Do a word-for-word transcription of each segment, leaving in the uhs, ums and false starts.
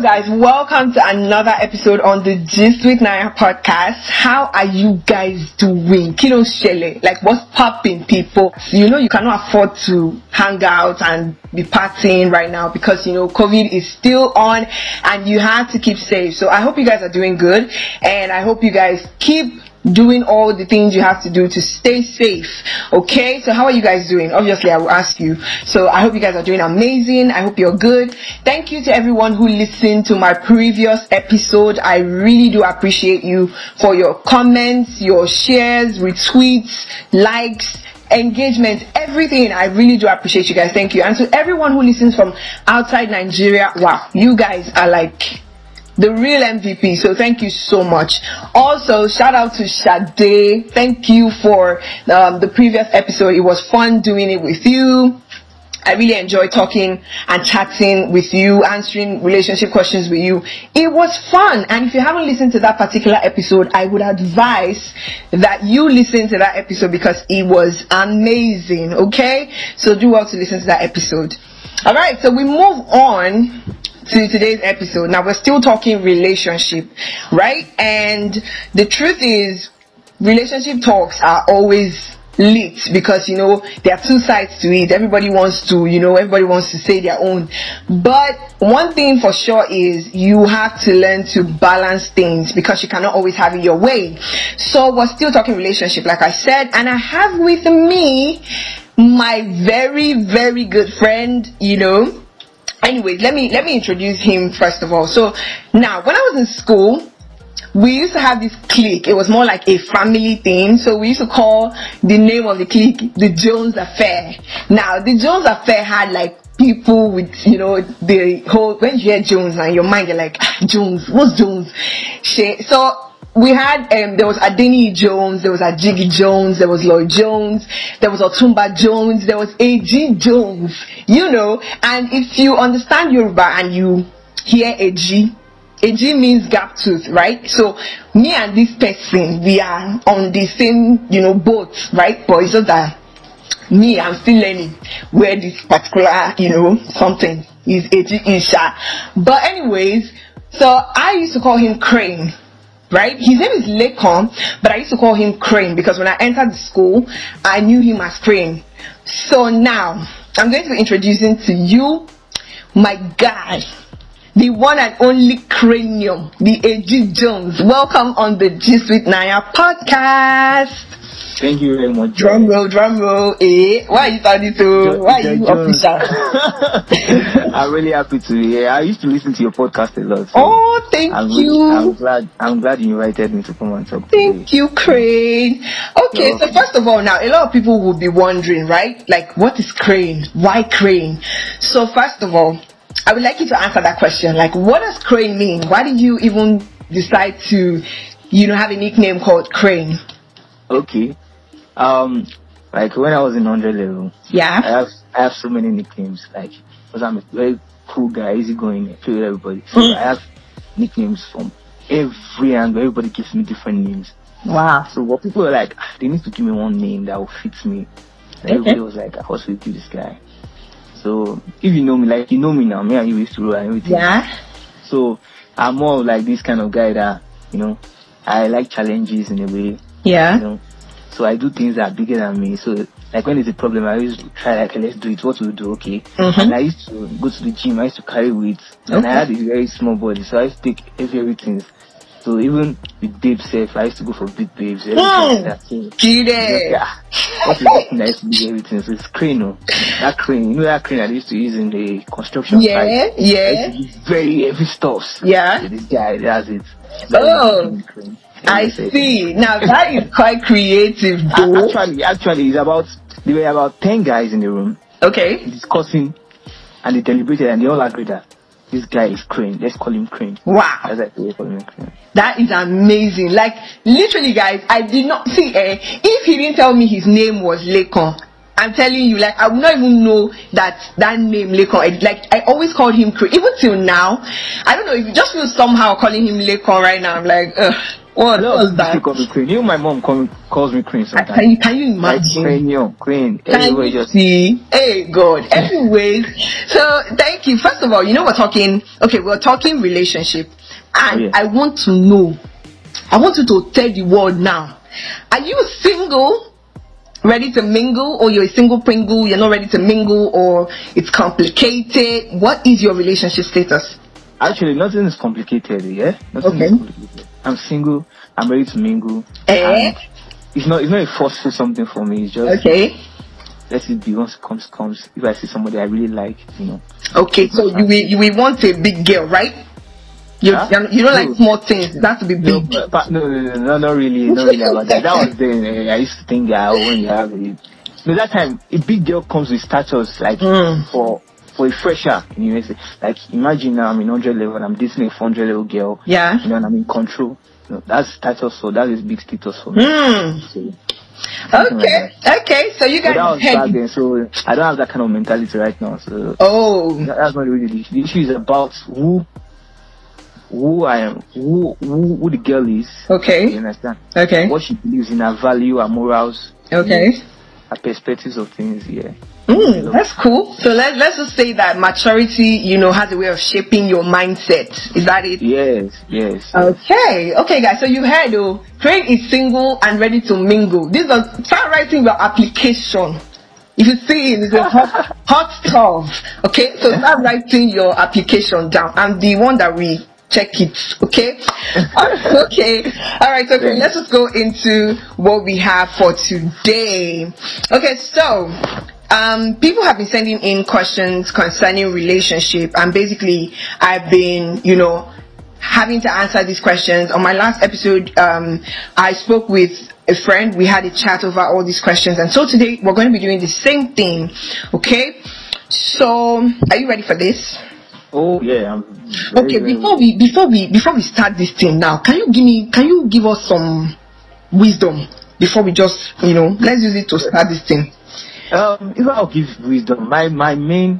guys, welcome to another episode on the Gist with Naya podcast. How are you guys doing? Kilo Shele, like what's popping, people? You know you cannot afford to hang out and be partying right now because you know COVID is still on and you have to keep safe. So I hope you guys are doing good and I hope you guys keep doing all the things you have to do to stay safe. Okay, so how are you guys doing? Obviously I will ask you. So I hope you guys are doing amazing. I hope you're good. Thank you to everyone who listened to my previous episode. I really do appreciate you for your comments, your shares, retweets, likes, engagement, everything. I really do appreciate you guys. Thank you. And to everyone who listens from outside Nigeria, wow, you guys are like the real M V P, so thank you so much. Also, shout out to Sade. Thank you for um, the previous episode. It was fun doing it with you. I really enjoyed talking and chatting with you, answering relationship questions with you. It was fun. And if you haven't listened to that particular episode, I would advise that you listen to that episode because it was amazing. Okay? So do well to listen to that episode. Alright, so we move on to today's episode. Now we're still talking relationship, right? And the truth is, relationship talks are always lit because you know there are two sides to it. Everybody wants to, you know, everybody wants to say their own. But one thing for sure is you have to learn to balance things because you cannot always have it your way. So we're still talking relationship, like I said, and I have with me my very, very good friend, you know. Anyways, let me let me introduce him first of all. So now, when I was in school, we used to have this clique. It was more like a family thing. So we used to call the name of the clique the Jones Affair. Now, the Jones Affair had like people with, you know, the whole, when you hear Jones and your mind, you're like, ah, Jones, what's Jones? So we had, um, there was Adeni Jones, there was Ajigi Jones, there was Lloyd Jones, there was Otumba Jones, there was A G Jones, you know. And if you understand Yoruba and you hear A G, A G means gap tooth, right? So me and this person, we are on the same, you know, boat, right? But it's just that me, I'm still learning where this particular, you know, something is A G Isha. But anyways, so I used to call him Crane. Right? His name is Lekon, but I used to call him Crane because when I entered the school, I knew him as Crane. So now, I'm going to be introducing to you my guy, the one and only Cranium, the A G Jones. Welcome on the Gist with Naya podcast. Thank you very much. Drum roll, drum roll. Eh? Why are you starting to? Why are you official? I'm really happy to be here. I used to listen to your podcast a lot. So oh, thank I'm you. Really, I'm glad. I'm glad you invited me to come and talk. Thank today. you, Crane. Okay, so, so first of all, now a lot of people will be wondering, right? Like, what is Crane? Why Crane? So first of all, I would like you to answer that question. Like, what does Crane mean? Why did you even decide to, you know, have a nickname called Crane? Okay. Um, like when I was in hundred level, yeah, I have I have so many nicknames. Like, because I'm a very cool guy, easygoing, play with everybody. So mm. I have nicknames from every angle. Everybody gives me different names. Wow. So what people are like, they need to give me one name that will fit me. And okay. Everybody was like, I was with you, this guy. So if you know me, like you know me now, me and you used to roll and everything. Yeah. So I'm more like this kind of guy that, you know, I like challenges in a way. Yeah. You know, so I do things that are bigger than me. So like when there's a problem, I used to try like, okay, let's do it. What will we do? Okay. Mm-hmm. And I used to go to the gym. I used to carry weights. Okay. And I had a very small body, so I used to take heavy everything. So even with babe self, I used to go for big babes. Everything mm. like that. So, Get it. Yeah. What is that thing that used to be everything? So it's crane, no? That crane, you know that crane I used to use in the construction yeah, site? Yeah, yeah. I used to use very heavy stuffs. Yeah. So this guy does it. That oh. I see. Now that is quite creative, though. Actually, actually, it's about there were about ten guys in the room. Okay. Discussing, and they deliberated, and they all agreed that this guy is Crane. Let's call him Crane. Wow. That's like we call him Crane. That is amazing. Like literally, guys, I did not see. Eh, if he didn't tell me his name was Lekon, I'm telling you, like, I would not even know that that name, Lekon. Like, I always called him Crane. Even till now, I don't know, if you just feel somehow calling him Lekon right now. I'm like, ugh, what was that? Call me Crane. Even my mom call me, calls me Crane sometimes. Can you, can you imagine? Like, Crane, yo, Crane. Can you just... see? Hey, God. Anyways, so thank you. First of all, you know, we're talking, okay, we're talking relationship. And oh, yeah. I want to know, I want you to tell the world now, are you single? Ready to mingle, or you're a single Pringle, you're not ready to mingle, or it's complicated? What is your relationship status? Actually, nothing is complicated, yeah? Nothing okay. is complicated. I'm single, I'm ready to mingle. Eh? It's not it's not a forceful something for me, it's just okay. Let it be, once it comes, comes. If I see somebody I really like, you know. Okay, so you will, you will want a big girl, right? You, huh? You don't no. like small things. That to be big. No, but, no, no, no, no, not really, not really about that. That was then. Uh, I used to think that when you have it. No, that time a big girl comes with status like mm. for for a fresher in university. Like imagine now I'm in hundred level, I'm dating a four hundred level girl. Yeah. You know, and I'm in control. You know, that's status. So that is big status for me. Mm. So, okay, like okay. So you guys. So that was back then. So I don't have that kind of mentality right now. So oh, that, that's not really the issue. The issue is about who. Who I am, who, who who the girl is. Okay. You understand? Okay. What she believes in, her value, her morals. Okay. You know, her perspectives of things. Yeah. Mm, that's cool. So let's let's just say that maturity, you know, has a way of shaping your mindset. Is that it? Yes. Yes. Okay. Okay, guys. So you heard, though, Crane is single and ready to mingle. This is start writing your application. If you see it, it's a hot hot stuff. Okay. So start writing your application down. I'm the one that we. Check it, okay? Okay, all right, okay, let's just go into what we have for today. Okay, so um people have been sending in questions concerning relationship, and basically I've been, you know, having to answer these questions. On my last episode, um I spoke with a friend, we had a chat over all these questions, and so today we're going to be doing the same thing. Okay, so are you ready for this? Oh yeah. I'm very, okay, very before we before we before we start this thing now, can you give me can you give us some wisdom before we just, you know, let's use it to start this thing. Um, if I'll give wisdom, my my main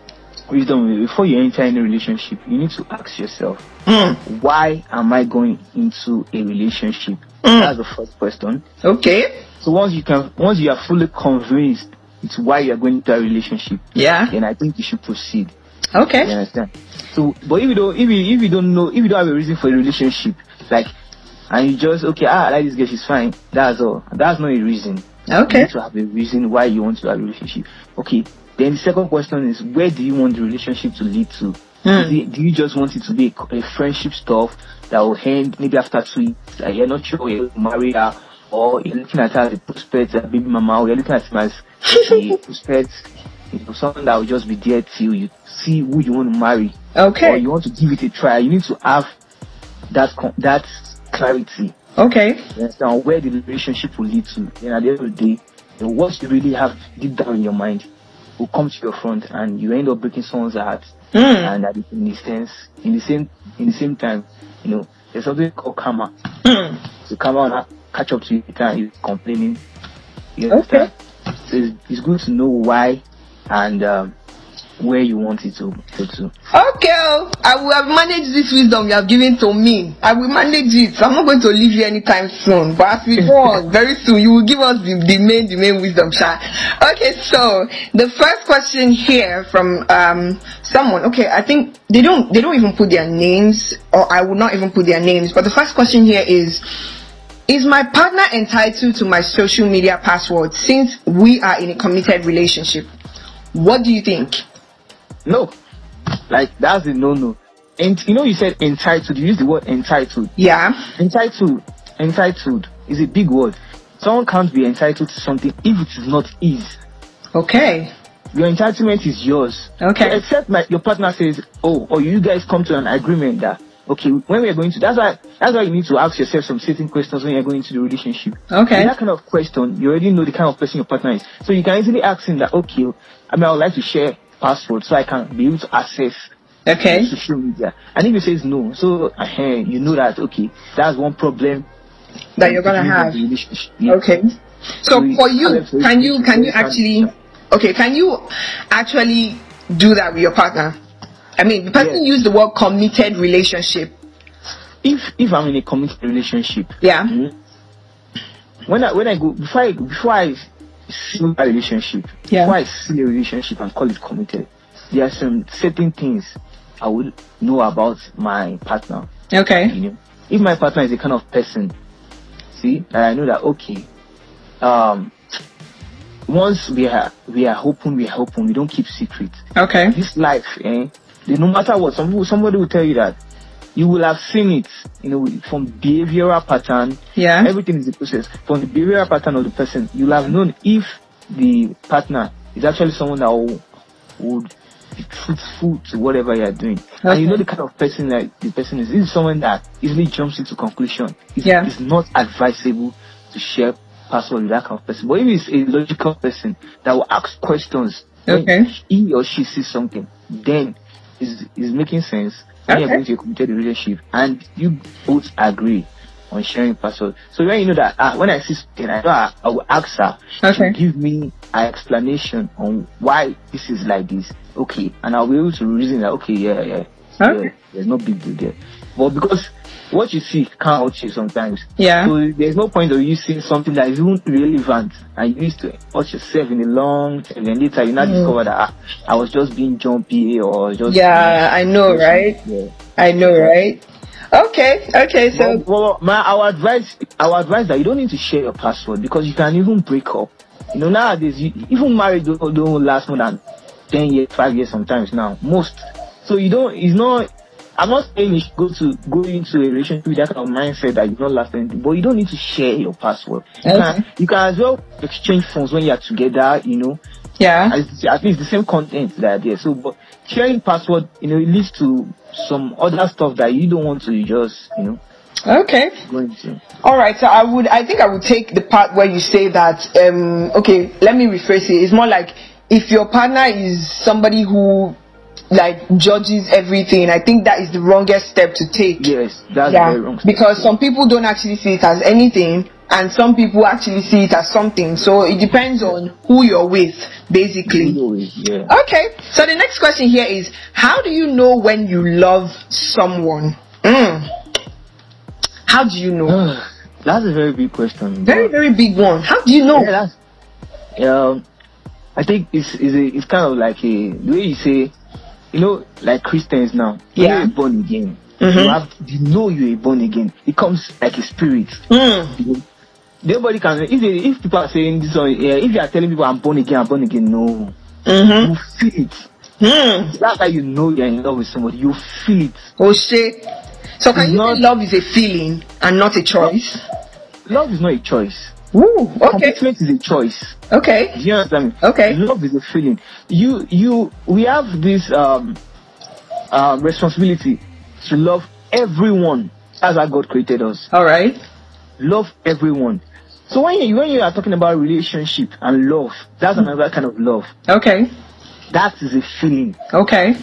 wisdom before you enter any relationship, you need to ask yourself, mm. why am I going into a relationship? Mm. That's the first question. Okay. So once you can, once you are fully convinced it's why you are going into a relationship, yeah, then I think you should proceed. Okay. You understand? So, but if you don't, if you if you don't know, if you don't have a reason for a relationship, like, and you just okay, ah, I like this girl, she's fine. That's all. That's not a reason. Okay. You need to have a reason why you want to have a relationship. Okay. Then the second question is, where do you want the relationship to lead to? Mm. It, do you just want it to be a, a friendship stuff that will end maybe after two weeks? Uh, you're not sure you'll marry her, or you're looking at her as a prospect, a baby mama, or you're looking at him as a prospect. You know, something that will just be there till you see who you want to marry. Okay. Or you want to give it a try. You need to have that that clarity. Okay. You understand where the relationship will lead to. And at the end of the day, you know, what you really have deep down in your mind will come to your front, and you end up breaking someone's heart. Mm. And at the, in the sense, in the same, in the same time, you know, there's something called karma. Mm. So karma will catch up to you and you're complaining. You understand? Okay. So it's, it's good to know why and um, where you want it to go to. Okay, I will have managed this wisdom you have given to me. I will manage it. I'm not going to leave you anytime soon. But as we go on, very soon, you will give us the, the main, the main wisdom, Sha. Okay, so the first question here from um someone. Okay, I think they don't they don't even put their names, or I would not even put their names. But the first question here is. Is my partner entitled to my social media password since we are in a committed relationship? What do you think? No. Like, that's a no-no. And you know, you said entitled. You used the word entitled. Yeah. Entitled. Entitled is a big word. Someone can't be entitled to something if it is not his. Okay. Your entitlement is yours. Okay. So except like your partner says, oh, or you guys come to an agreement that, okay, when we are going to, that's why, that's why you need to ask yourself some certain questions when you're going into the relationship. Okay. In that kind of question, you already know the kind of person your partner is. So you can easily ask him that, okay, I mean, I would like to share password so I can be able to access okay. social media. And if he says no, so uh, you know that, okay, that's one problem that you're going to have. The relationship. Yeah. Okay. So for you, can you can you actually okay? Can you actually do that with your partner? I mean, the person Yes. used the word committed relationship. If if I'm in a committed relationship, Yeah. mm, when I when I go before I before I see a relationship, Yeah. before I see a relationship and call it committed, there are some certain things I would know about my partner. Okay. You know, if my partner is the kind of person, see, that I know that okay, um, once we are we are open, we are open. We don't keep secrets. Okay. This life, eh? the- No matter what, some people, somebody will tell you that you will have seen it, you know, from behavioral pattern. Yeah. Everything is a process. From the behavioral pattern of the person, you'll have known if the partner is actually someone that will, would be truthful to whatever you are doing. And you know Okay. the kind of person that the person is. This is someone that easily jumps into conclusion. It's, Yeah. it's not advisable to share password with that kind of person. But if it's a logical person that will ask questions when Okay. he or she sees something, then it's, it's making sense when you're Okay. going to a committed relationship and you both agree on sharing password. So when you know that ah, when I see something, I know I, I will ask her Okay. to give me an explanation on why this is like this. Okay, and I'll be able to reason that okay, yeah, yeah, Okay. yeah, there's no big deal there. But because what you see can't hurt you sometimes. Yeah. So there's no point of you seeing something that is even relevant and you used to hurt yourself in the long term. And then later you now Mm. discover that ah, I was just being jumpy or just Yeah, I know, right? Yeah. I know, right? Okay. Okay. So. Well, well, my our advice, our advice that you don't need to share your password because you can even break up. You know nowadays, you, even marriage don't, don't last more than ten years, five years sometimes now, most. So you don't. It's not. I'm not saying you should go to go into a relationship with that kind of mindset that you don't last anything, but you don't need to share your password. You, Okay. can, you can as well exchange phones when you are together. You know, Yeah. at at least the same content that are there. So, but sharing password, you know, it leads to some other stuff that you don't want to just, you know, Okay. go into. All right. So I would. I think I would take the part where you say that. Um. Okay. Let me rephrase it. It's more like if your partner is somebody who like judges everything, I think that is the wrongest step to take. Yes, that's Yeah, very wrong. because some people don't actually see it as anything and some people actually see it as something, so it depends on who you're with basically. Yeah. Okay, so the next question here is, how do you know when you love someone? Mm. How do you know? That's a very big question. Very but- very big one. How do you know? Yeah, that's, um, I think it's it's, a, it's kind of like a the way you say, you know, like Christians now. When Yeah. you're born again. Mhm. You have you know you're born again. It comes like a spirit. Mm. You know, nobody can. If they, if people are saying this one, yeah, if you are telling people I'm born again, I'm born again, no, Mm-hmm. you feel it. Mm. That's how you know you're in love with somebody. You feel it. Oh shit. So can It's you not- say love is a feeling and not a choice? Love is not a choice. Ooh, okay. Commitment is a choice. Okay. Do you understand me? Okay. Love is a feeling. You, you, we have this um, uh, responsibility to love everyone as our God created us. All right. Love everyone. So when you when you are talking about relationship and love, that's another kind of love. Okay. That is a feeling. Okay.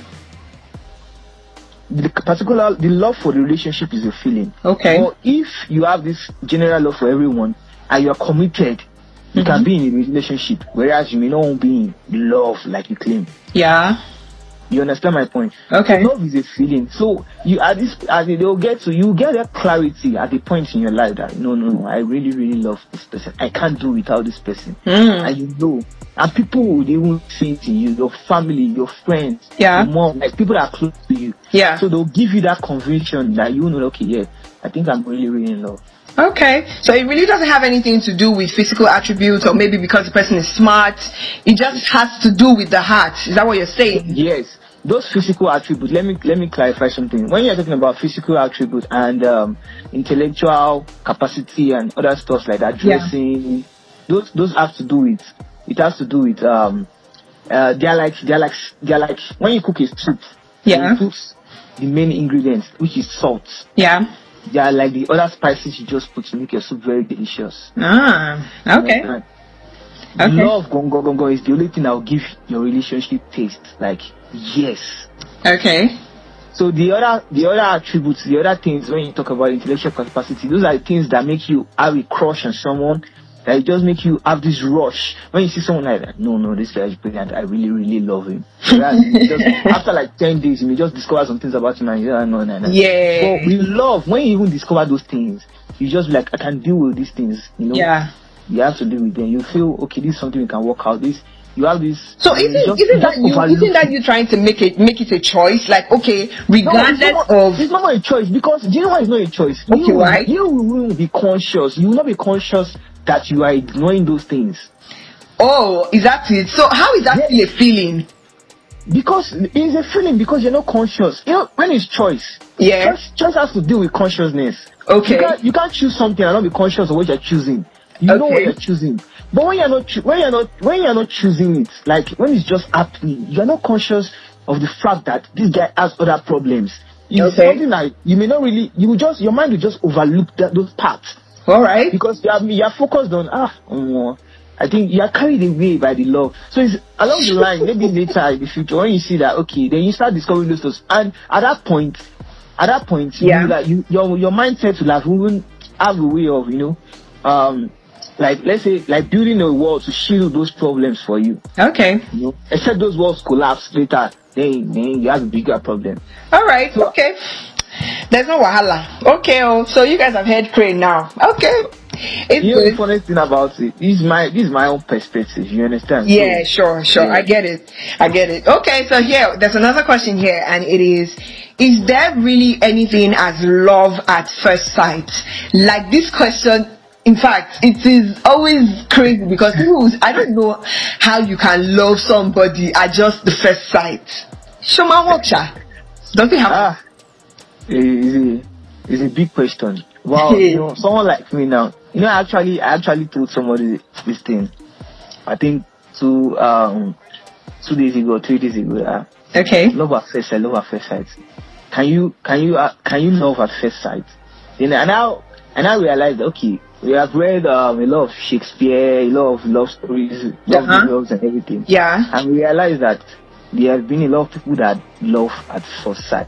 The particular the love for the relationship is a feeling. Okay. But if you have this general love for everyone and you are committed, you can Mhm. be in a relationship, whereas you may not be in love like you claim. Yeah. You understand my point? Okay. Love is a feeling. So you at this as they'll get to you get that clarity at the point in your life that no no no I really really love this person. I can't do without this person. Mm. And you know. And people would even see it in you, your family, your friends, Yeah. your mom, like people that are close to you. Yeah. So they'll give you that conviction that you know, okay, yeah, I think I'm really, really in love. Okay. So it really doesn't have anything to do with physical attributes or maybe because the person is smart. It just has to do with the heart. Is that what you're saying? Yes. Those physical attributes, let me let me clarify something. When you're talking about physical attributes and um, intellectual capacity and other stuff like that, Yeah. dressing, those those have to do with it has to do with um uh they're like they're like they're like when you cook a soup, Yeah. you put the main ingredients, which is salt. Yeah. They are like the other spices you just put to make your soup very delicious. Ah. Okay. Right. Okay. Love gongo gongo is the only thing that will give your relationship taste. Like yes. Okay. So the other the other attributes, the other things when you talk about intellectual capacity, those are the things that make you have a crush on someone that it just make you have this rush when you see someone like that. No, no, this guy is brilliant. I really, really love him. Just, after like ten days, you may just discover some things about him and you don't know. No, no. Yeah. But we love when you even discover those things. You just be like, I can deal with these things. You know. Yeah. You have to deal with them. You feel okay. This is something we can work out. This. You have this. So isn't, just, isn't that you? Isn't that you trying to make it make it a choice? Like, okay, regardless no, it's not, of, it's not a choice, because do you know why it's not a choice? Okay, you, why? You will be conscious. You will not be conscious that you are ignoring those things. Oh, is that it? So how is that yes. still a feeling? Because it's a feeling, because you're not conscious. You know, when it's choice, yeah, choice, choice has to deal with consciousness. Okay. You can't, you can't choose something and not be conscious of what you're choosing. You okay. know what you're choosing. But when you're not, when you're not, when you're not choosing it, like when it's just happening, you're not conscious of the fact that this guy has other problems. It's okay. something like you may not really, you will just, your mind will just overlook that, those parts. All right. Because you are, you are focused on ah, um, I think you are carried away by the love. So it's along the line, maybe later in the future, when you see that, okay, then you start discovering those things, and at that point, at that point, yeah, you, like you, your your mindset will have even have a way of, you know, um. Like, let's say, like building a wall to shield those problems for you. Okay. You know, except those walls collapse later, then, then you have a bigger problem. All right. So, okay. There's no wahala. Okay. Oh, so you guys have heard Crane now. Okay. It's you know, good. the funny thing about it, this is my this is my own perspective. You understand? Yeah. So, sure. Sure. Yeah. I get it. I get it. Okay. So here, there's another question here, and it is: is there really anything as love at first sight? Like this question. In fact, it is always crazy because people, I don't know how you can love somebody at just the first sight. Shoma Woksha. Does it happen? Ah, it's a, it's a big question. Wow, you know, someone like me now, you know, actually, I actually told somebody this thing. I think two, um, two days ago, three days ago. Uh, okay. Love at first sight, love at first sight. Can you, can you, uh, can you love at first sight? Then, and now, and I realized, okay, we have read um, a lot of Shakespeare, a lot of love stories, love uh-huh. novels and everything. Yeah. And we realized that there have been a lot of people that love at first sight.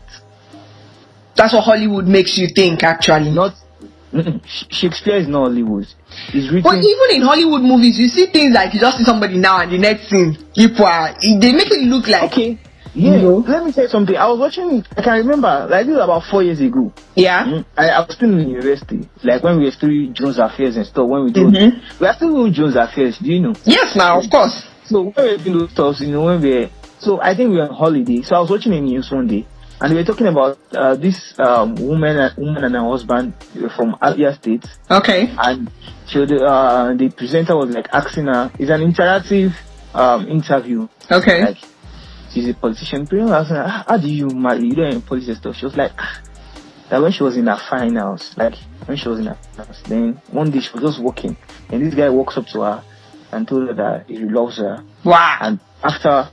That's what Hollywood makes you think, actually. Not Shakespeare is not Hollywood. It's written. But even in Hollywood movies, you see things like you just see somebody now and the next scene, you they make it look like. Okay. Yeah, you know? Let me tell you something. I was watching, I can remember, like this was about four years ago. Yeah. Mm-hmm. I, I was still in university, like when we were still Jones Affairs and stuff, when we do mm-hmm. we are still doing Jones Affairs, do you know? Yes, now, of course. So when we were doing those stuff, you know, when we were, so I think we were on holiday, so I was watching the news one day, and they were talking about uh, this um, woman, uh, woman and her husband from Abia State. Okay. And so the, uh, the presenter was like asking her, it's an interactive um, interview. Okay. Like, she's a politician. People asked her, how do you marry? You don't have politics stuff. She was like, that when she was in her finals, like when she was in her finals, then one day she was just walking, and this guy walks up to her and told her that he loves her. Wow. And after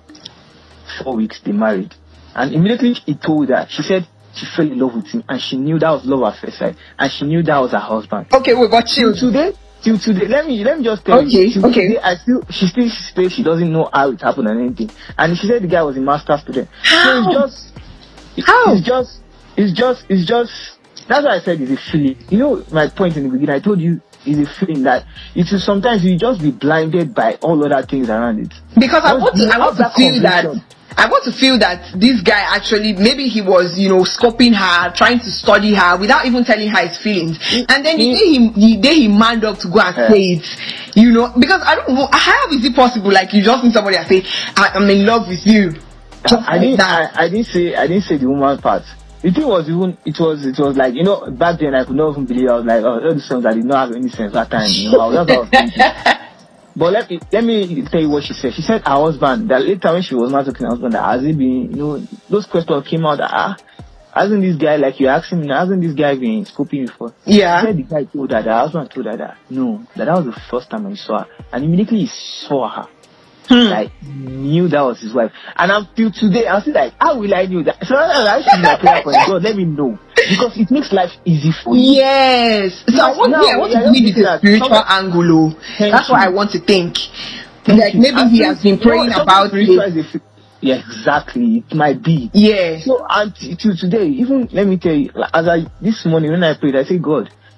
four weeks, they married. And immediately he told her, she said she fell in love with him, and she knew that was love at first sight, and she knew that was her husband. Okay, we got you. Today, till today, let me let me just tell okay, you. Till okay. Today, I still she still says she doesn't know how it happened and anything. And she said the guy was a master student. How? So it's just it, how? It's just it's just it's just that's why I said it's a feeling. You know my point in the beginning, I told you it's a feeling that it is sometimes you just be blinded by all other things around it. Because I want to I want to feel that I want to feel that this guy actually, maybe he was, you know, scoping her, trying to study her without even telling her his feelings. And then the day he, the day he manned up to go and say it, you know, because I don't know, how is it possible? Like you just meet somebody and say, I, I'm in love with you. I, I didn't, I, I didn't say, I didn't say the woman part. The thing was even, it was, it was like, you know, back then I could not even believe. I was like, oh, all the songs I did not have any sense that time. You know, I was, that's what I was thinking. But let me let me tell you what she said. She said her husband, that later when she was not talking to her husband, that has he been, you know, those questions came out that, ah, hasn't this guy, like you asking me, hasn't this guy been scoping before? Yeah. She said the guy told her, the husband told her that, no, that that was the first time I saw her. And immediately he saw her. Hmm. Like, knew that was his wife. And until today, I'm still like, how will I know that? So I should be like, prayer for God, let me know. Because it makes life easy for you. Yes. So I want, now, yeah, I want yeah, to believe it's a spiritual angle. That's you. What I want to think. Thank like you. Maybe I he has been praying you know, about it. Yeah, exactly. It might be. Yeah. So until today, even let me tell you, as I this morning when I prayed, I said, God,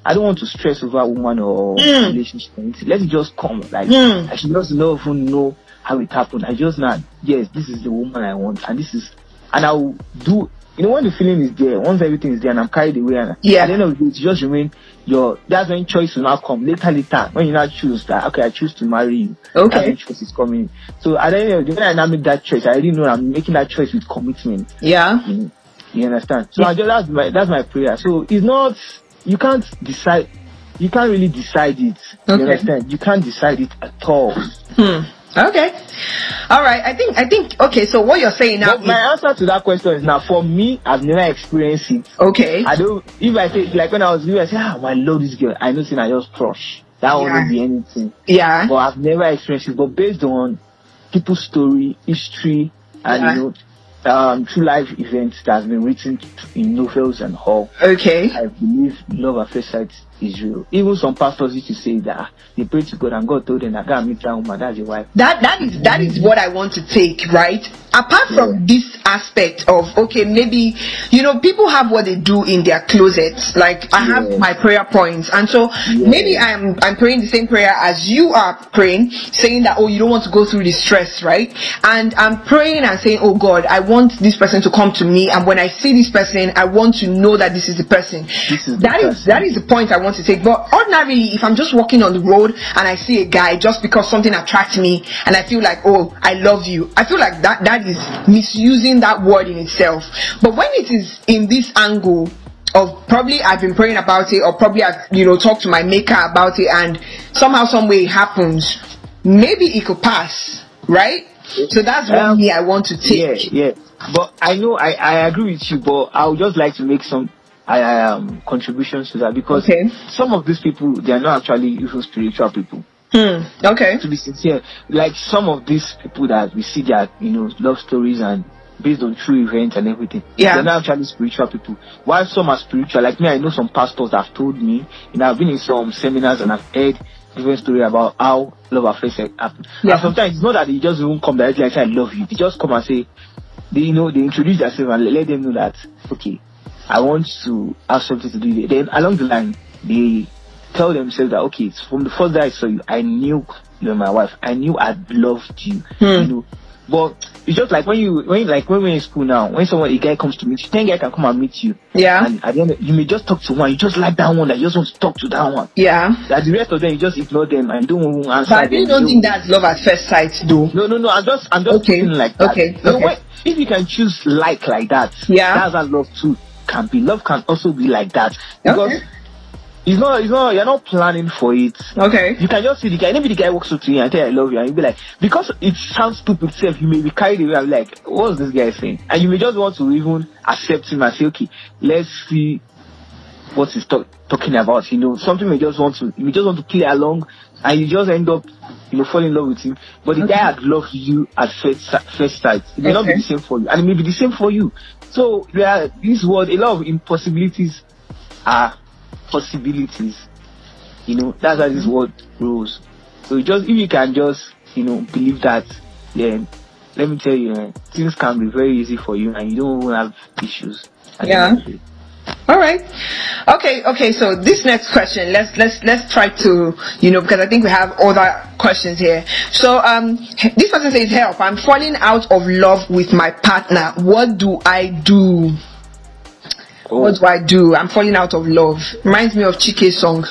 I don't want to stress over a woman or Mm. relationship. Let it just come. Like Mm. I should just not even know how it happened. I just know, yes, this is the woman I want, and this is, and I'll do. You know, when the feeling is there, once everything is there, and I'm carried away, and Yeah. at the end of the day, it just remain your. That's when choice will now come later. Later, when you now choose that, okay, I choose to marry you. Okay. That's when choice is coming. So at the end of the day, when I now make that choice, I already know I'm making that choice with commitment. Yeah. You know, you understand? So Yeah. I just, that's my that's my prayer. So it's not, you can't decide. You can't really decide it. You Okay. understand? You can't decide it at all. Hmm. Okay. All right. I think. I think. Okay. So what you're saying now But my is answer to that question is now, for me, I've never experienced it. okay. I don't. If I say, like when I was little, I say, ah, I love this girl. I know, saying I just crush. That Yeah. won't be anything. Yeah. But I've never experienced it. But based on people's story, history, and Yeah. you know, um, true life events that have been written in novels and all, Okay. I believe love at first sight is real. Even some pastors used to say that ah, they pray to God and God told them that God meet that woman, that's your wife. That that is that is what I want to take, right? Apart from Yeah. this aspect of okay, maybe you know people have what they do in their closets. Like I have Yes. my prayer points, and so Yes. maybe I'm I'm praying the same prayer as you are praying, saying that oh you don't want to go through the stress, right? And I'm praying and saying oh God, I want this person to come to me, and when I see this person, I want to know that this is the person. This is the That is person. that is the point I want to take. But ordinarily, if I'm just walking on the road and I see a guy just because something attracts me and I feel like, oh, I love you, I feel like that that is misusing that word in itself. But when it is in this angle of probably I've been praying about it, or probably I've you know talked to my maker about it, and somehow, some way it happens, maybe it could pass, right? So that's what Um, me I want to take. Yeah, yeah. But I know I, I agree with you, but I would just like to make some I, um contributions to that, because Okay. some of these people, they are not actually even spiritual people. Hmm. Okay. To be sincere, like some of these people that we see their you know love stories and based on true events and everything, Yeah. they're not actually spiritual people. While some are spiritual, like me, I know some pastors that have told me, you know, I've been in some seminars and I've heard different story about how love affairs happen. Yeah. And sometimes it's not that they just won't come directly and say I love you. They just come and say, they you know they introduce themselves and let them know that okay, I want to have something to do with it. Then along the line, they tell themselves that okay, it's from the first day I saw you, I knew you were my wife. I knew I loved you. Hmm. You know, but it's just like when you when like when we're in school now, when someone a guy comes to meet you, ten guy can come and meet you. Yeah. And at the end, you may just talk to one. You just like that one. That you just want to talk to that one. Yeah. That the rest of them you just ignore them and don't even answer But I them. really don't think that's love at first sight, though. No, no, no. I'm just, I'm just Okay. feeling like that. Okay, You know, okay. when- if you can choose like like that, Yeah. that's how love too can be. Love can also be like that, because Okay. it's not, it's not. You're not planning for it. Okay. You can just see the guy. Maybe the guy walks up to you and tell you I love you, and you'll be like, because it sounds stupid itself, you may be carried away and be like, what's this guy saying? And you may just want to even accept him and say, okay, let's see what he's talk, talking about. You know, something may just want to, you may just want to play along, and you just end up, you know, falling in love with him. But the Okay. guy had loved you at first first sight. It may not be Okay. the same for you, and it may be the same for you. So there are this word, a lot of impossibilities are possibilities. You know, that's how this word rolls. So just if you can just, you know, believe that, then let me tell you, eh, things can be very easy for you, and you don't even have issues. at the end of the day. All right. Okay. Okay. So this next question, let's let's let's try to, you know, because I think we have other questions here. So um, this person says, "Help! I'm falling out of love with my partner. What do I do? Oh. What do I do? I'm falling out of love." Reminds me of Chike's song,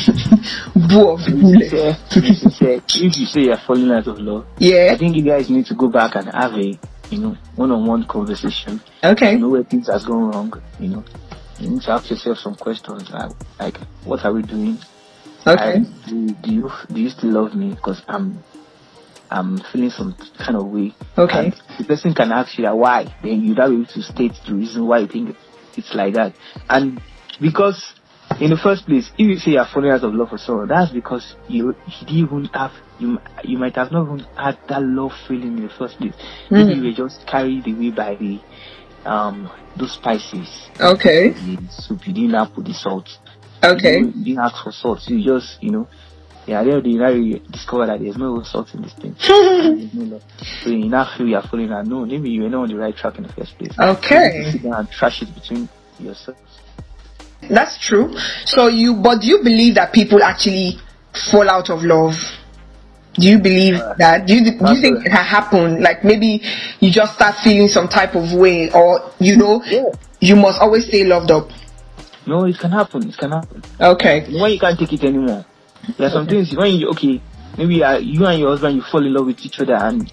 "Boo of the Bullet." Yeah, to be sincere, if you say you're falling out of love, Yeah. I think you guys need to go back and have a, you know, one-on-one conversation. Okay. You know where things has gone wrong. You know, you need to ask yourself some questions like, like what are we doing? Okay. I, do, do you do you still love me? Because I'm I'm feeling some kind of way. Okay. And the person can ask you that why. Then you have to state the reason why you think it's like that. And because in the first place, if you say you're falling out of love for someone, that's because you you didn't even have you you might have not even had that love feeling in the first place. Mm. Maybe you were just carried away by the um those spices. Okay. The soup, you didn't have put the salt. Okay. You didn't, you didn't ask for salt. You just, you know, yeah, then you now discover that there's no salt in this thing. There's no love. So you now feel you're falling out. No, maybe you were not on the right track in the first place. Okay. You sit down and trash it between yourselves. That's true. So you, but do you believe that people actually fall out of love? Do you believe uh, that? Do you, do you think it has happened? Like maybe you just start feeling some type of way, or you know, yeah. you must always stay loved up. No, it can happen. It can happen. Okay. When you can't take it anymore, there are some okay. things when you okay, maybe uh, you and your husband you fall in love with each other, and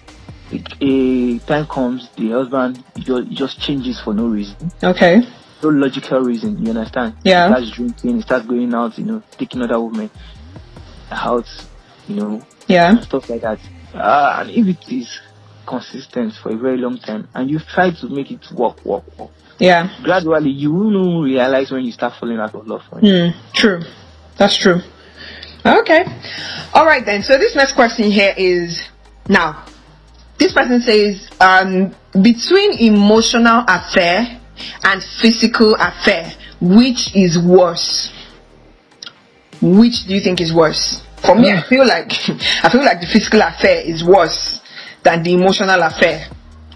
a time comes the husband just, just changes for no reason. Okay. No logical reason. You understand? Yeah. He starts drinking. He starts going out. You know, taking other women out. You know. Yeah. Stuff like that. Uh, and if it is consistent for a very long time, and you try to make it work, work, work. Yeah. Gradually, you will realize when you start falling out of love for him. Mm, true. That's true. Okay. All right then. So this next question here is now. This person says, um, between emotional affair and physical affair, which is worse? Which do you think is worse? For me, I feel like I feel like the physical affair is worse than the emotional affair.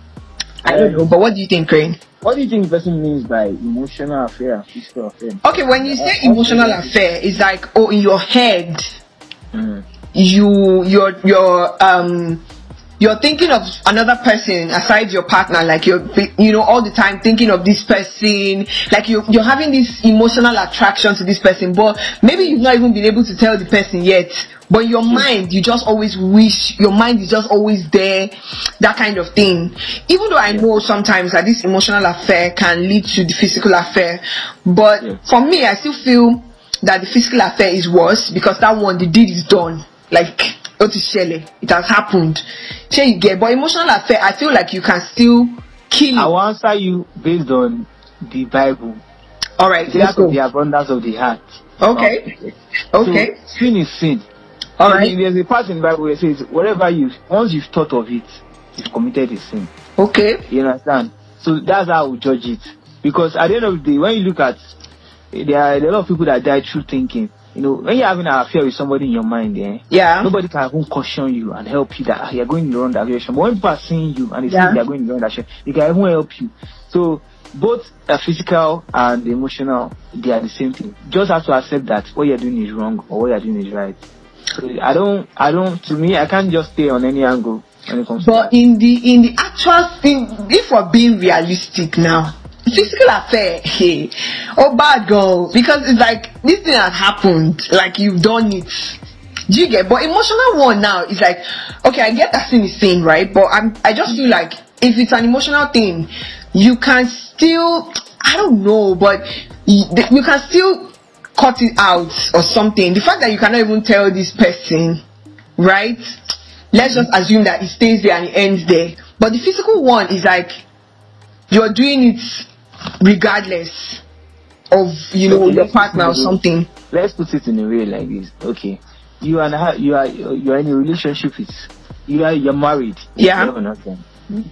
I don't know, but what do you think, Crane? What do you think the person means by emotional affair and physical affair? Okay, when you say emotional affair, it's like, oh, in your head, mm. you you're you're um you're thinking of another person aside your partner, like you're you know all the time thinking of this person, like you you're having this emotional attraction to this person, but maybe you've not even been able to tell the person yet. But your mind, you just always wish, your mind is just always there, that kind of thing. Even though I know sometimes that this emotional affair can lead to the physical affair, but yeah. for me, I still feel that the physical affair is worse because that one, the deed is done. Like, it has happened. You get, but emotional affair, I feel like you can still kill it. I will answer you based on the Bible. All right, let's go. The abundance of the heart. Okay. Okay. So, sin is sin. All right. There's a part in the Bible where it says, whatever you, once you've thought of it, you've committed a sin. Okay. You understand? So that's how we judge it. Because at the end of the day, when you look at, there are a lot of people that die through thinking. You know, when you're having an affair with somebody in your mind, eh, yeah, nobody can even caution you and help you that ah, you're going in the wrong direction. But when people are seeing you and they yeah. see they're going in the wrong direction, they can even help you. So both uh, physical and emotional, they are the same thing. You just have to accept that what you're doing is wrong or what you're doing is right. So I don't, I don't. To me, I can't just stay on any angle when it comes. But to in the in the actual thing, if we're being realistic now. Physical affair, hey, oh bad girl, because it's like this thing has happened, like you've done it. Do you get? But emotional one now is like, okay, I get that thing is saying right, but I'm I just feel like if it's an emotional thing, you can still, I don't know, but you, you can still cut it out or something. The fact that you cannot even tell this person, right? Let's just assume that it stays there and it ends there. But the physical one is like you're doing it regardless of you know okay, your partner or something. Let's put it in a way like this. Okay, you and her, you are you are in a relationship with you are you're married. Yeah. You have an husband.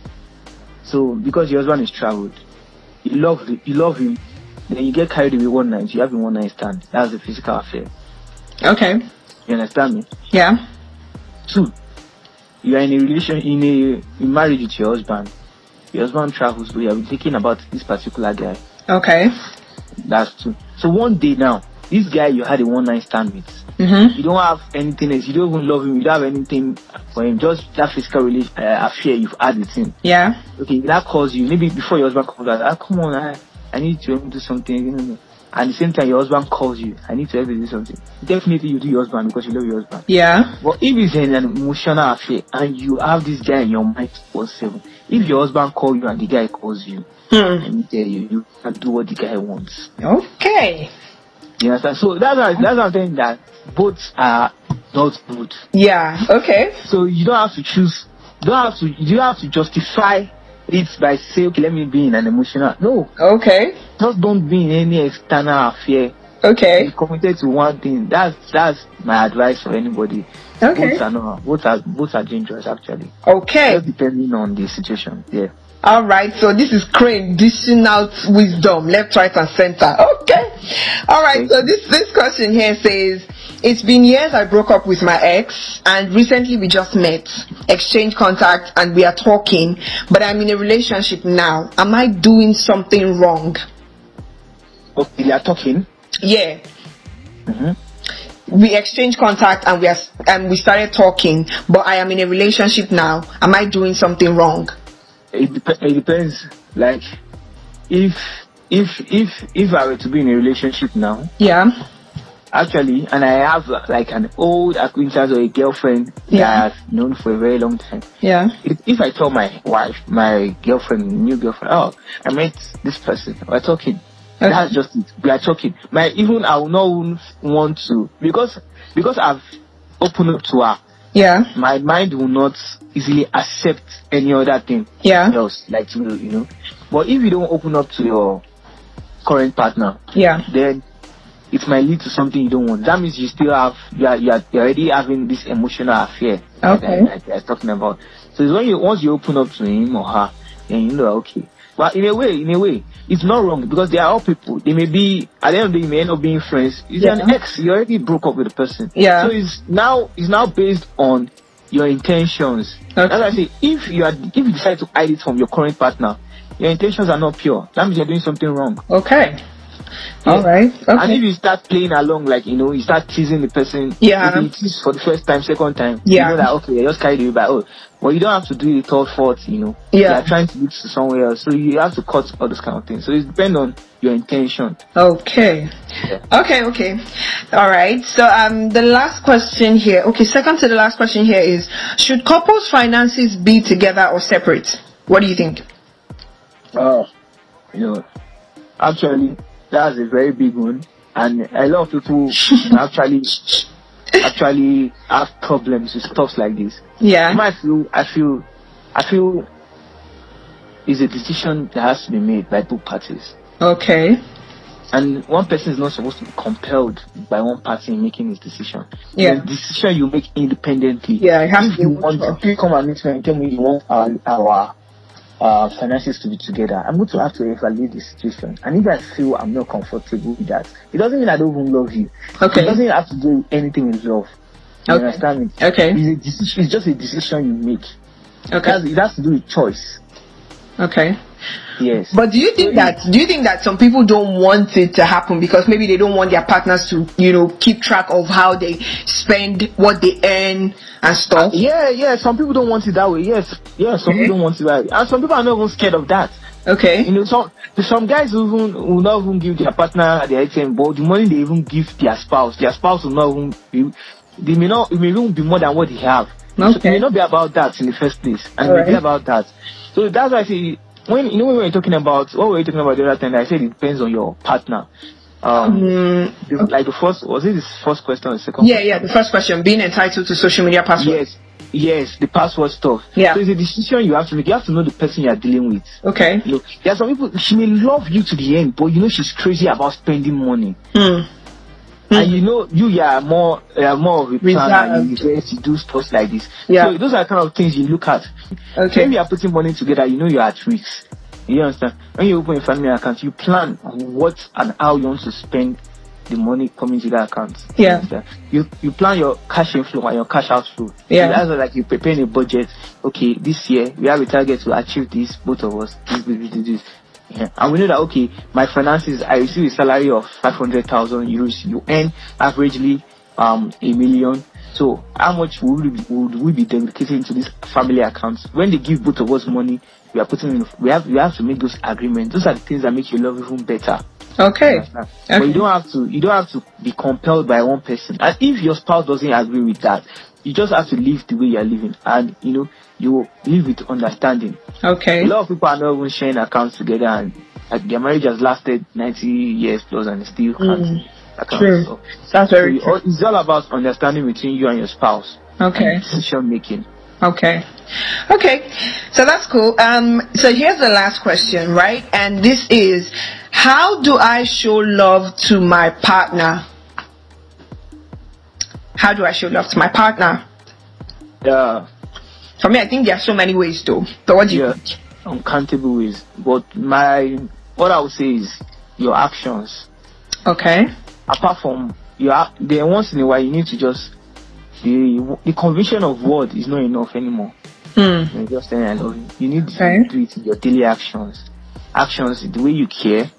So because your husband is traveled, you love you love him, then you get carried away one night. You have a one night stand. That's a physical affair. Okay. You understand me? Yeah. Two, you are in a relation in a in marriage with your husband. Your husband travels, but you are thinking about this particular guy. Okay. That's true. So one day now, this guy you had a one night stand with, mm-hmm. you don't have anything else. You don't even love him. You don't have anything for him. Just that physical relation, uh, affair you've had with him. Yeah. Okay, that calls you. Maybe before your husband comes out, ah, come on, I, I need to do something. And at the same time, your husband calls you. I need to help you do something. Definitely, you do your husband because you love your husband. Yeah. But if it's an emotional affair and you have this guy in your mind for seven, if your husband calls you and the guy calls you, hmm. let me tell you, you can do what the guy wants. Okay. You understand? So that's why that's why I'm saying that both are not good. Yeah. Okay. So you don't have to choose. You don't have to. You don't have to justify it by saying, okay, let me be in an emotional. No. Okay. Just don't be in any external affair. Okay. Be committed to one thing. That's that's my advice for anybody. Okay. Both are not. Both are both are dangerous actually. Okay. Just depending on the situation. Yeah. All right. So this is Crane dishing out wisdom, left, right, and center. Okay. All right. So this this question here says, it's been years I broke up with my ex, and recently we just met, exchanged contact, and we are talking. But I'm in a relationship now. Am I doing something wrong? Okay, they are talking. Yeah. Mm-hmm. We exchanged contact and we are and we started talking, but I am in a relationship now. Am I doing something wrong? It, dep- it depends. Like, if if if if I were to be in a relationship now, Yeah. actually, and I have uh, like an old acquaintance or a girlfriend Yeah. that I've known for a very long time. Yeah. If, if I tell my wife, my girlfriend, new girlfriend, oh, I met this person, we're talking. Okay. That's just it. We are talking. My even I will not want to because because I've opened up to her. Yeah. My mind will not easily accept any other thing Yeah. else, like you know, you know. But if you don't open up to your current partner, Yeah. then it might lead to something you don't want. That means you still have you are you are you're already having this emotional affair Okay. that, that, that I was talking about. So it's when you once you open up to him or her, then you know okay. But in a way, in a way, it's not wrong because they are all people. They may be at the end of the day, you may end up being friends. It's Yeah. an ex. You already broke up with the person. Yeah. So it's now it's now based on your intentions. Okay. That's why I say if you are if you decide to hide it from your current partner, your intentions are not pure. That means you're doing something wrong. Okay. Yeah. All right. Okay. And if you start playing along, like you know, you start teasing the person. Yeah. Maybe it is for the first time, second time. Yeah. You know that okay, I just carried you by oh, well you don't have to do it third, fourth. You know. Yeah. You are trying to lead to somewhere else, so you have to cut all those kind of things. So it depends on your intention. Okay. Yeah. Okay, okay. All right. So um the last question here. Okay, second to the last question here is should couples finances be together or separate? What do you think? Oh, you know, actually, that's a very big one, and a lot of people actually actually have problems with stuff like this. Yeah. I feel, I feel, I feel, it's a decision that has to be made by both parties, Okay. and one person is not supposed to be compelled by one party in making his decision. Yeah. The decision you make independently. Yeah, it has If to be you want, mutual. if you come and meet me and tell me you want our our uh, finances to be together, I'm going to have to evaluate the situation. And if I feel I'm not comfortable with that, it doesn't mean I don't even love you. Okay. It doesn't have to do anything with love. You Okay. understand me? Okay. It's, a decision, it's just a decision you make. It Okay. has, it has to do with choice. Okay. Yes. But do you think that do you think that some people don't want it to happen because maybe they don't want their partners to, you know, keep track of how they spend, what they earn and stuff? Yeah, yeah. Some people don't want it that way. Yes, yeah. Some Okay. people don't want it that way, and some people are not even scared of that. Okay. You know, some some guys who even will not even give their partner their A T M, but the money they even give their spouse, their spouse will not even be. They may not. It may even be more than what they have. So it may Okay. not be about that in the first place, and it All may be right. about that. So that's why I say when you know when we were talking about what we were talking about the other time, I said it depends on your partner. Um, Mm, the- like the first was it the first question or the second? yeah, question? yeah. The first question: being entitled to social media password. Yes, yes, the password stuff. Yeah. So it's a decision you have to make. You have to know the person you are dealing with. Okay. You know, there are some people, she may love you to the end, but you know she's crazy about spending money. Hmm. And you know, you, you are more, you are more of a plan and you invest, you do stuff like this. Yeah. So those are the kind of things you look at. Okay. When you are putting money together, you know you are at risk. You understand? When you open a family account, you plan on what and how you want to spend the money coming to that account. You Yeah. understand? You you plan your cash inflow and your cash outflow. Yeah. So that's like you preparing a budget. Okay, this year we have a target to achieve this, both of us. This, this, this, this. Yeah. And we know that okay, my finances, I receive a salary of five hundred thousand euros. You earn averagely um a million. So how much would we be, would we be dedicating to this family account? When they give both of us money, we are putting in. We have we have to make those agreements. Those are the things that make your love even better. Okay. Understand? But you don't have to. You don't have to be compelled by one person. And if your spouse doesn't agree with that, you just have to live the way you are living, and you know you live with understanding. Okay. A lot of people are not even sharing accounts together, and like their marriage has lasted ninety years plus, and they still can't. Mm, account. true. So, That's so very it- true. it's all about understanding between you and your spouse. Okay. And decision making. Okay. Okay. So that's cool. Um, so here's the last question, right? And this is, how do I show love to my partner? How do I show love to my partner? Yeah, For me, I think there are so many ways though. So what do you yeah, think? uncountable ways. But my what I would say is your actions. Okay. Apart from you, are there once in a while you need to just the the conviction of word is not enough anymore. Hmm. You're just saying I love you. You need Okay. to do it in your daily actions. Actions, the way you care,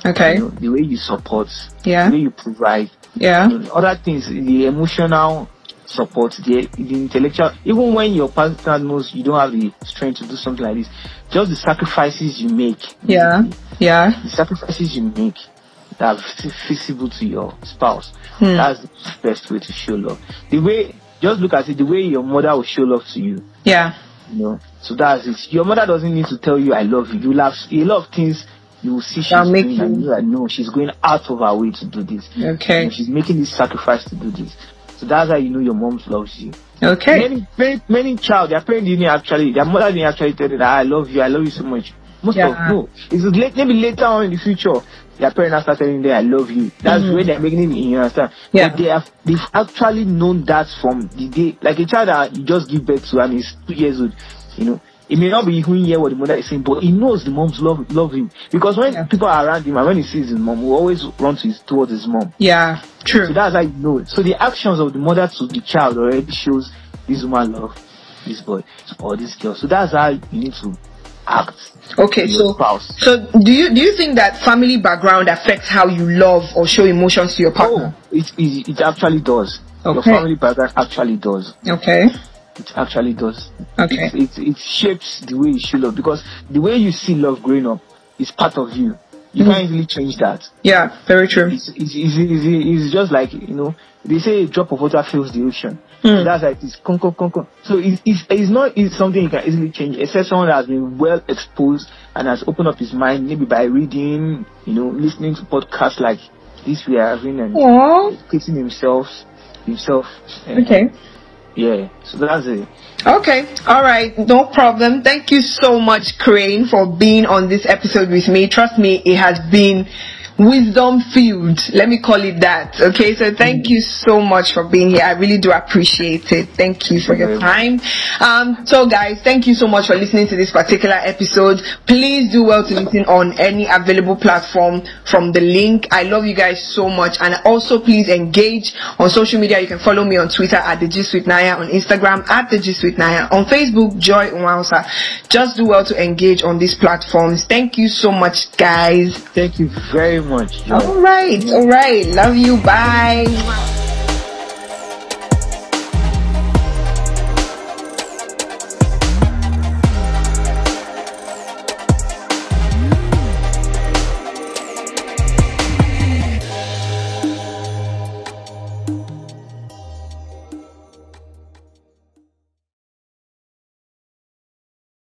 Okay. You know, the way you support. Yeah. The way you provide. Yeah. You know, other things, the emotional support, the, the intellectual. Even when your partner knows you don't have the strength to do something like this, just the sacrifices you make. Yeah. Yeah. The sacrifices you make that are feasible to your spouse. Hmm. That's the best way to show love. The way, just look at it, the way your mother will show love to you. Yeah. You know, so that's it. Your mother doesn't need to tell you I love you. You love a lot of things. You will see she's That'll make doing you- and you like, no, she's going out of her way to do this. Okay. You know, she's making this sacrifice to do this. So that's how you know your mom loves you. Okay. Many, many, many child, their parents didn't actually, their mother didn't actually tell them that I love you, I love you so much. Most Yeah. of no, it's late, maybe later on in the future, their parents start telling them I love you. That's Mhm. where they're making it. You understand? Yeah. But they have, they've actually known that from the day, like a child that you just give birth to and he's two years old. You know, it may not be even hear what the mother is saying, but he knows the moms love love him because when Yeah. people are around him and when he sees his mom, he always run to his towards his mom. Yeah. True. So that's how you know it. So the actions of the mother to the child already shows this woman love this boy or this girl. So that's how you need to act. Okay, to so your spouse. so do you do you think that family background affects how you love or show emotions to your partner? Oh, it, it it actually does. Your Okay. family background actually does. Okay. It actually does. Okay. It, it it shapes the way you show love because the way you see love growing up is part of you. You Mhm. can't easily change that. Yeah, very true. It's, it's, it's, it's, it's just like, you know, they say a drop of water fills the ocean. Hmm. So that's like it's con, con, con, con. So it's, it's, it's not it's something you can easily change, except someone that has been well exposed and has opened up his mind, maybe by reading, you know, listening to podcasts like this we are having and Aww. educating himself, himself. uh, Okay. Yeah, so that's it. Okay, all right, no problem. Thank you so much, Crane, for being on this episode with me. Trust me, it has been wisdom filled. Let me call it that. Okay, so thank you so much for being here. I really do appreciate it. Thank you for your time. Um, so guys, thank you so much for listening to this particular episode. Please do well to listen on any available platform from the link. I love you guys so much, and also please engage on social media. You can follow me on Twitter at the Gist with Naya, on Instagram at the Gist with Naya, on Facebook Joy Nwausa. Just do well to engage on these platforms. Thank you so much, guys. Thank you very much. Joy. All right, all right. Love you. Bye.